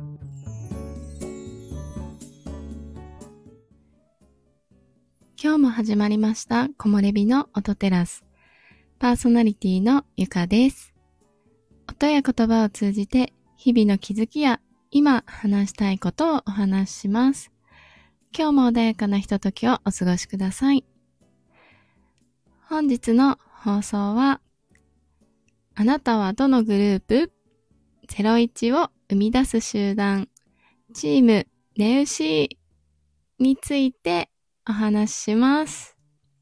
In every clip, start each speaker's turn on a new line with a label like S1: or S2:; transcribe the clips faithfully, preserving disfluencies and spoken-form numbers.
S1: 今日も始まりました木漏れ日の音テラス。パーソナリティのゆかです。音や言葉を通じて日々の気づきや今話したいことをお話しします。今日も穏やかなひとときをお過ごしください。本日の放送は、あなたはどのグループ ?ゼロイチ を生み出す集団チームネウシーについてお話しします。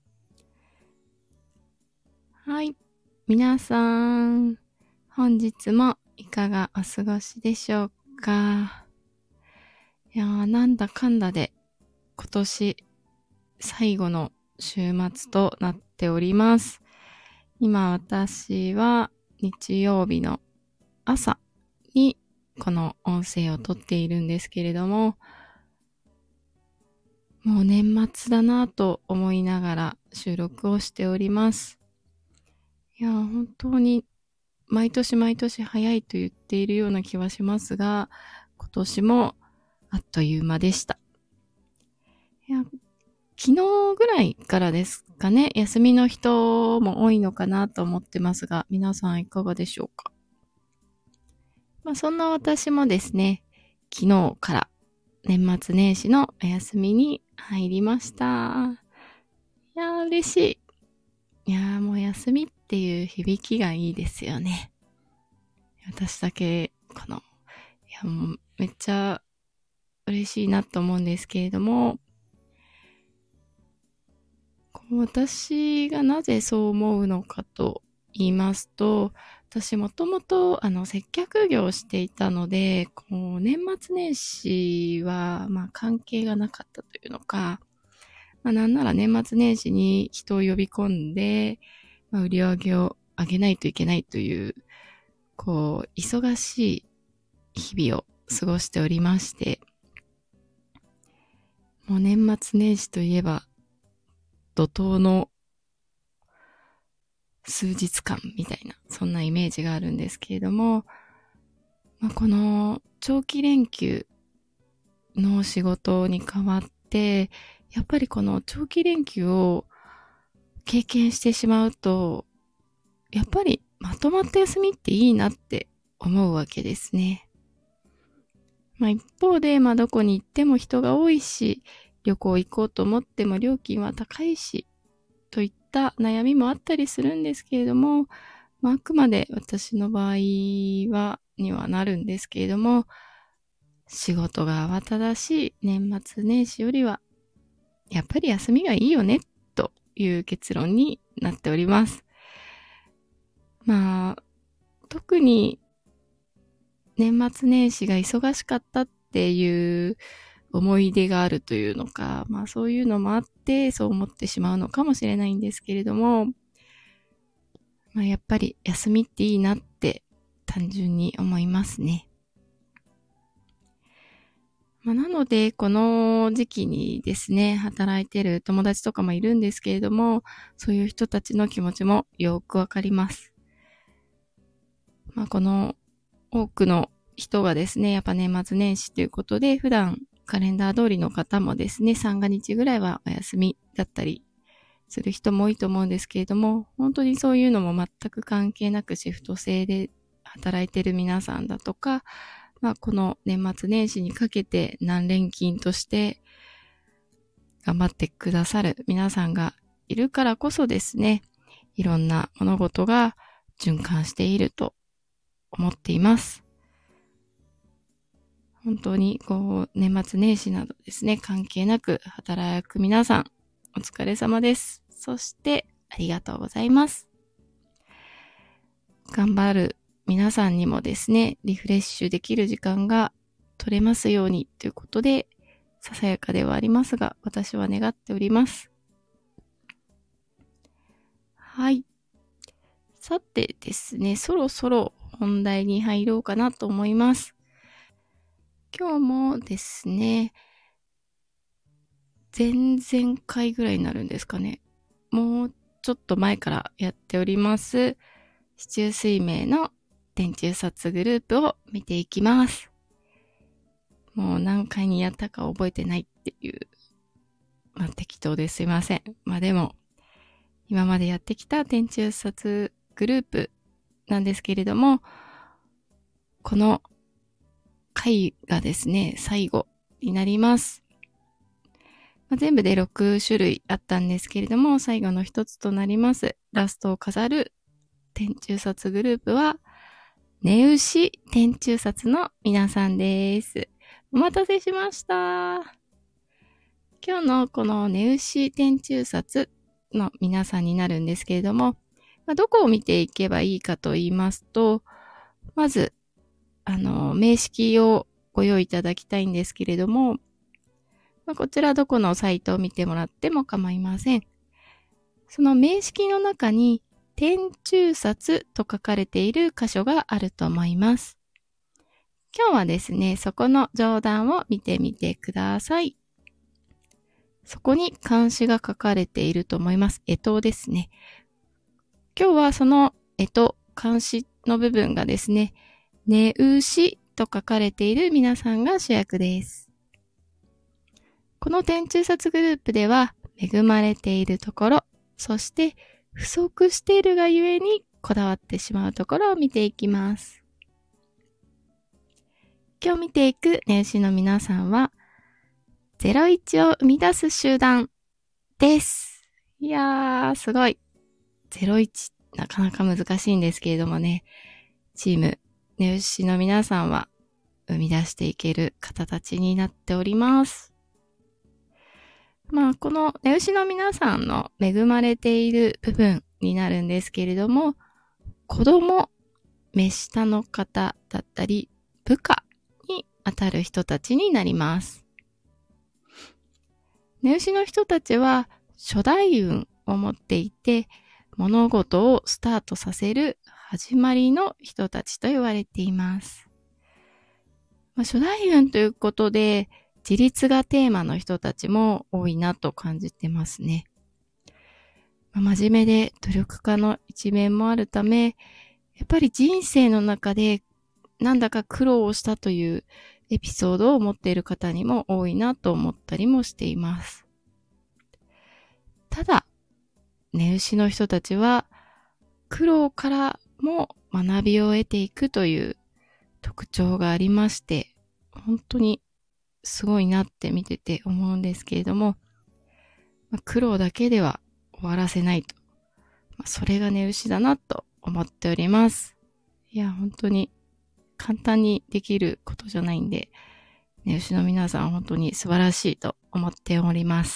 S1: はい。皆さん、本日もいかがお過ごしでしょうか。いやー、なんだかんだで今年最後の週末となっております。今私は日曜日の朝にこの音声を撮っているんですけれども、もう年末だなぁと思いながら収録をしております。いや、本当に毎年毎年早いと言っているような気はしますが、今年もあっという間でした。いや、昨日ぐらいからですかね、休みの人も多いのかなと思ってますが、皆さんいかがでしょうか。まあ、そんな私もですね、昨日から年末年始のお休みに入りました。いやー嬉しい。いやーもう休みっていう響きがいいですよね。私だけこの、いやもうめっちゃ嬉しいなと思うんですけれども、私がなぜそう思うのかと言いますと、私もともとあの接客業をしていたので、こう年末年始はまあ関係がなかったというのか、まあ、なんなら年末年始に人を呼び込んで、まあ、売り上げを上げないといけないという、こう忙しい日々を過ごしておりまして、もう年末年始といえば怒涛の数日間みたいな、そんなイメージがあるんですけれども、まあ、この長期連休の仕事に変わって、やっぱりこの長期連休を経験してしまうと、やっぱりまとまった休みっていいなって思うわけですね。まあ一方で、まあどこに行っても人が多いし、旅行行こうと思っても料金は高いし、といった悩みもあったりするんですけれども、まあ、あくまで私の場合は、にはなるんですけれども、仕事が慌ただしい年末年始よりは、やっぱり休みがいいよね、という結論になっております。まあ、特に年末年始が忙しかったっていう思い出があるというのか、まあそういうのもあってそう思ってしまうのかもしれないんですけれども、まあやっぱり休みっていいなって単純に思いますね。まあなのでこの時期にですね、働いてる友達とかもいるんですけれども、そういう人たちの気持ちもよくわかります。まあこの多くの人がですね、やっぱ年末年始ということで、普段カレンダー通りの方もですね、さんがにちぐらいはお休みだったりする人も多いと思うんですけれども、本当にそういうのも全く関係なくシフト制で働いてる皆さんだとか、まあこの年末年始にかけて何連勤として頑張ってくださる皆さんがいるからこそですね、いろんな物事が循環していると思っています。本当にこう年末年始などですね、関係なく働く皆さん、お疲れ様です。そしてありがとうございます。頑張る皆さんにもですね、リフレッシュできる時間が取れますようにということで、ささやかではありますが、私は願っております。はい。さてですね、そろそろ本題に入ろうかなと思います。今日もですね、前々回ぐらいになるんですかね。もうちょっと前からやっております、四柱推命の天中殺グループを見ていきます。 もう何回にやったか覚えてないっていう、まあ適当ですいません。まあでも、今までやってきた天中殺グループなんですけれども、この回がですね、最後になります。まあ、全部でろく種類あったんですけれども、最後の一つとなります。ラストを飾る天中殺グループは、根牛天中殺の皆さんです。お待たせしました。今日のこの根牛天中殺の皆さんになるんですけれども、まあ、どこを見ていけばいいかと言いますと、まず、あの、名式をご用意いただきたいんですけれども、まあ、こちらどこのサイトを見てもらっても構いません。その名式の中に、天中殺と書かれている箇所があると思います。今日はですね、そこの上段を見てみてください。そこに漢詩が書かれていると思います。干支ですね。今日はその干支、漢詩の部分がですね、根牛と書かれている皆さんが主役です。この天中殺グループでは、恵まれているところ、そして不足しているがゆえにこだわってしまうところを見ていきます。今日見ていく根牛の皆さんは、ゼロイチを生み出す集団です。いやー、すごい。ゼロイチ、なかなか難しいんですけれどもね、チーム、根牛の皆さんは生み出していける方たちになっております。まあ、この根牛の皆さんの恵まれている部分になるんですけれども、子供、目下の方だったり、部下にあたる人たちになります。根牛の人たちは初代運を持っていて、物事をスタートさせる始まりの人たちと言われています。まあ、初代運ということで、自立がテーマの人たちも多いなと感じてますね。まあ、真面目で努力家の一面もあるため、やっぱり人生の中でなんだか苦労をしたというエピソードを持っている方にも多いなと思ったりもしています。ただ、根牛の人たちは苦労からも学びを得ていくという特徴がありまして、本当にすごいなって見てて思うんですけれども、まあ、苦労だけでは終わらせないと。まあ、それが根牛だなと思っております。いや、本当に簡単にできることじゃないんで、根牛の皆さん本当に素晴らしいと思っております。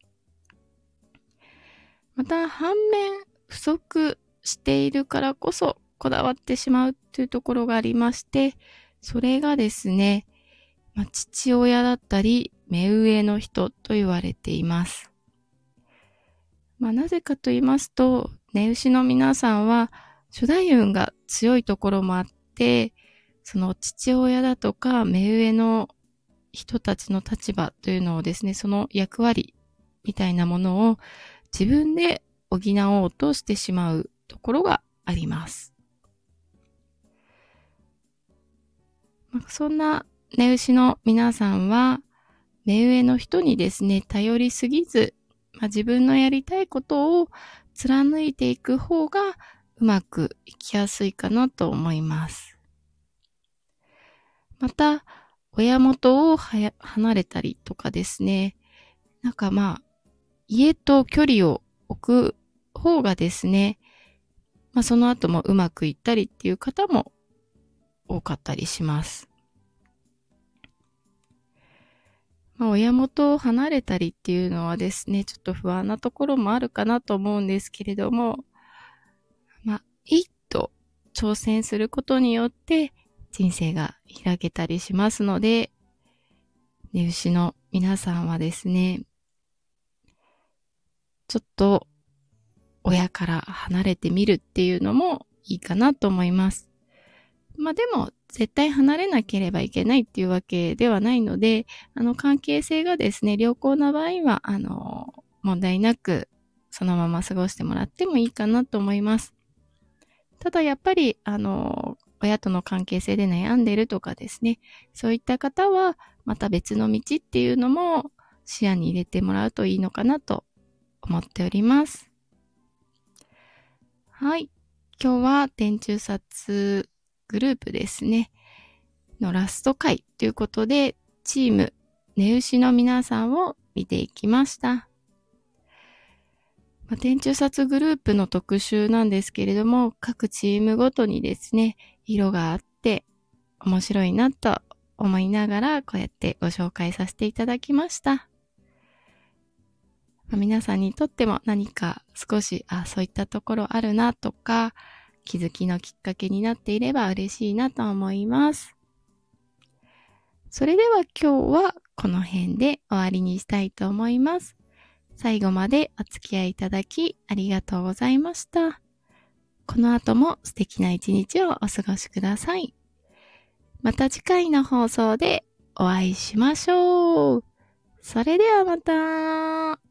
S1: また、反面、不足しているからこそこだわってしまうというところがありまして、それがですね、まあ、父親だったり、目上の人と言われています。まあ、なぜかと言いますと、根牛の皆さんは、初代運が強いところもあって、その父親だとか、目上の人たちの立場というのをですね、その役割みたいなものを自分で補おうとしてしまうところがあります。まあ、そんな根牛の皆さんは、目上の人にですね、頼りすぎず、まあ、自分のやりたいことを貫いていく方がうまくいきやすいかなと思います。また、親元をはや離れたりとかですね、なんかまあ、家と距離を置く方がですね、まあその後もうまくいったりっていう方も多かったりします。まあ、親元を離れたりっていうのはですね、ちょっと不安なところもあるかなと思うんですけれども、まあ、一途挑戦することによって人生が開けたりしますので、根牛の皆さんはですね、ちょっと親から離れてみるっていうのもいいかなと思います。まあでも、絶対離れなければいけないっていうわけではないので、あの関係性がですね、良好な場合は、あの、問題なくそのまま過ごしてもらってもいいかなと思います。ただやっぱり、あの、 親との関係性で悩んでるとかですね、そういった方はまた別の道っていうのも視野に入れてもらうといいのかなと思っております。はい。今日は天中殺グループですねのラスト回ということで、チーム根牛の皆さんを見ていきました。まあ、天中殺グループの特集なんですけれども、各チームごとにですね、色があって面白いなと思いながらこうやってご紹介させていただきました。まあ、皆さんにとっても何か少し、あ、そういったところあるなとか、気づきのきっかけになっていれば嬉しいなと思います。それでは今日はこの辺で終わりにしたいと思います。最後までお付き合いいただきありがとうございました。この後も素敵な一日をお過ごしください。また次回の放送でお会いしましょう。それではまた。